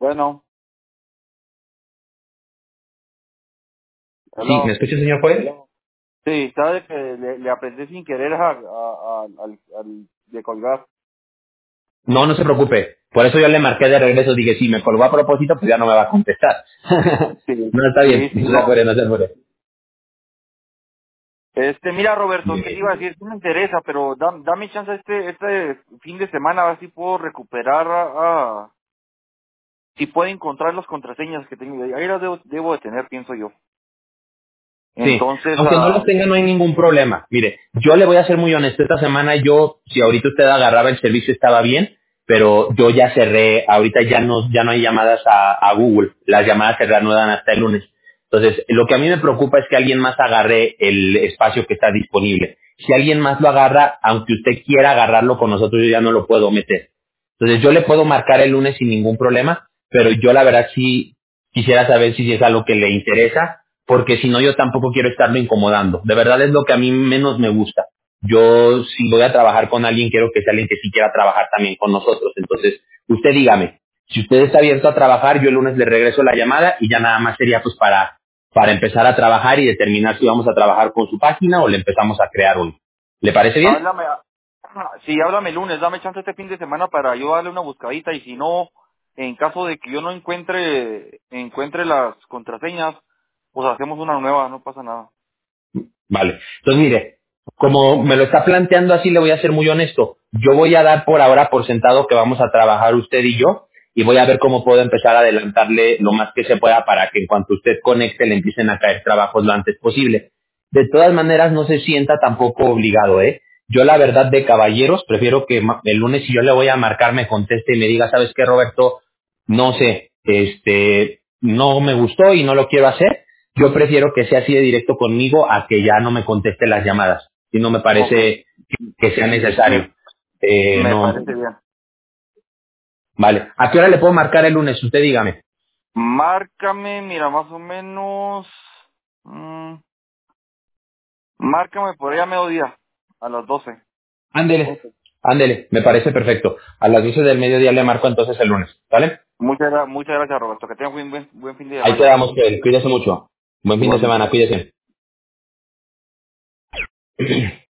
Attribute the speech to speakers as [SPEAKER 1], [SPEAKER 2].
[SPEAKER 1] Bueno,
[SPEAKER 2] Sí, ¿me
[SPEAKER 1] hello.
[SPEAKER 2] escucha, señor Joel?
[SPEAKER 1] Sí, sabe que le apreté sin querer al de colgar.
[SPEAKER 2] No, no se preocupe. Por eso yo le marqué de regreso. Dije, si me colgó a propósito, pues ya no me va a contestar.
[SPEAKER 1] Sí,
[SPEAKER 2] No, está bien.
[SPEAKER 1] sí, sí,
[SPEAKER 2] No se
[SPEAKER 1] no.
[SPEAKER 2] apure, no se apure.
[SPEAKER 1] Mira, Roberto, ¿qué te iba a
[SPEAKER 2] Bien.
[SPEAKER 1] decir? Sí me interesa, pero dame chance este fin de semana a ver si puedo recuperar si puedo encontrar las contraseñas que tengo. Ahí las debo de tener, pienso yo.
[SPEAKER 2] Sí,
[SPEAKER 1] Entonces,
[SPEAKER 2] aunque no los tenga no hay ningún problema. Mire, yo le voy a ser muy honesto, esta semana yo, si ahorita usted agarraba el servicio estaba bien, pero yo ya cerré, ahorita ya no hay llamadas a Google, las llamadas se reanudan hasta el lunes. Entonces, lo que a mí me preocupa es que alguien más agarre el espacio que está disponible. Si alguien más lo agarra, aunque usted quiera agarrarlo con nosotros, yo ya no lo puedo meter. Entonces, yo le puedo marcar el lunes sin ningún problema, pero yo la verdad sí quisiera saber si es algo que le interesa, porque si no yo tampoco quiero estarlo incomodando. De verdad es lo que a mí menos me gusta. Yo si voy a trabajar con alguien, quiero que sea alguien que sí quiera trabajar también con nosotros. Entonces, usted dígame, si usted está abierto a trabajar, yo el lunes le regreso la llamada y ya nada más sería pues para empezar a trabajar y determinar si vamos a trabajar con su página o le empezamos a crear uno. ¿Le parece bien?
[SPEAKER 1] háblame, sí, háblame el lunes, dame chance este fin de semana para yo darle una buscadita y si no, en caso de que yo no encuentre las contraseñas, pues hacemos una nueva, no pasa nada.
[SPEAKER 2] Vale. Entonces, mire, como me lo está planteando así, le voy a ser muy honesto. Yo voy a dar por ahora por sentado que vamos a trabajar usted y yo y voy a ver cómo puedo empezar a adelantarle lo más que se pueda para que en cuanto usted conecte le empiecen a caer trabajos lo antes posible. De todas maneras, no se sienta tampoco obligado, ¿eh? Yo la verdad de caballeros, prefiero que el lunes si yo le voy a marcar me conteste y me diga, ¿sabes qué, Roberto? No sé, no me gustó y no lo quiero hacer. Yo prefiero que sea así de directo conmigo a que ya no me conteste las llamadas. Si no me
[SPEAKER 1] Ok,
[SPEAKER 2] parece que sea
[SPEAKER 1] me,
[SPEAKER 2] necesario.
[SPEAKER 1] me
[SPEAKER 2] No,
[SPEAKER 1] parece bien.
[SPEAKER 2] vale. ¿A qué hora le puedo marcar el lunes? Usted dígame.
[SPEAKER 1] Márcame, mira, más o menos, mm, márcame por ahí a mediodía, a las 12.
[SPEAKER 2] Ándele. Ándele, me parece perfecto. A las 12 del mediodía le marco entonces el lunes. ¿Vale?
[SPEAKER 1] Muchas gracias, Roberto, que tengas buen fin de
[SPEAKER 2] Ahí
[SPEAKER 1] semana.
[SPEAKER 2] quedamos, pues. Cuídese mucho. Buen fin de
[SPEAKER 1] Igualmente.
[SPEAKER 2] semana, cuídese.